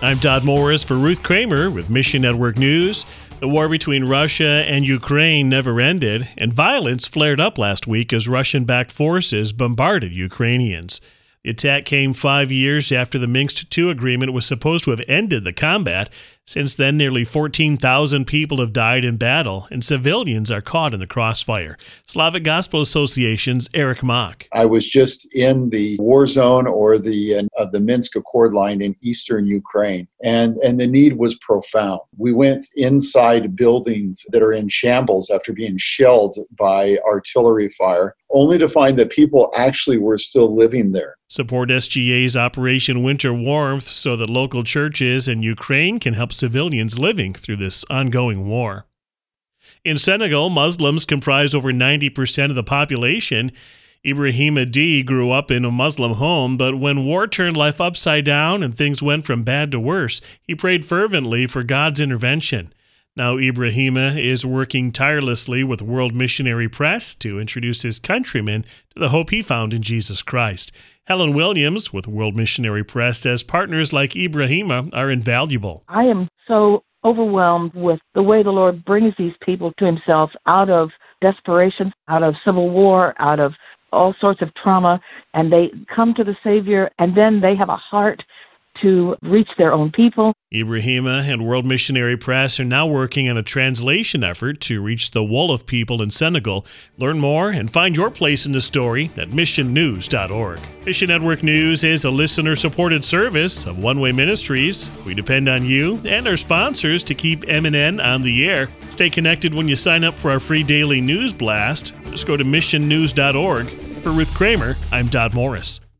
I'm Todd Morris for Ruth Kramer with Mission Network News. The war between Russia and Ukraine never ended, and violence flared up last week as Russian-backed forces bombarded Ukrainians. The attack came 5 years after the Minsk II agreement was supposed to have ended the combat. Since then, nearly 14,000 people have died in battle, and civilians are caught in the crossfire. Slavic Gospel Association's Eric Mock. I was just in the war zone or the Minsk Accord line in eastern Ukraine, and the need was profound. We went inside buildings that are in shambles after being shelled by artillery fire, only to find that people actually were still living there. Support SGA's Operation Winter Warmth so that local churches in Ukraine can help civilians living through this ongoing war. In Senegal, Muslims comprise over 90% of the population. Ibrahima D. grew up in a Muslim home, but when war turned life upside down and things went from bad to worse, he prayed fervently for God's intervention. Now Ibrahima is working tirelessly with World Missionary Press to introduce his countrymen to the hope he found in Jesus Christ. Helen Williams with World Missionary Press says partners like Ibrahima are invaluable. I am so overwhelmed with the way the Lord brings these people to himself out of desperation, out of civil war, out of all sorts of trauma, and they come to the Savior, and then they have a heart to reach their own people. Ibrahima and World Missionary Press are now working on a translation effort to reach the Wolof people in Senegal. Learn more and find your place in the story at missionnews.org. Mission Network News is a listener-supported service of One Way Ministries. We depend on you and our sponsors to keep MNN on the air. Stay connected when you sign up for our free daily news blast. Just go to missionnews.org. For Ruth Kramer, I'm Todd Morris.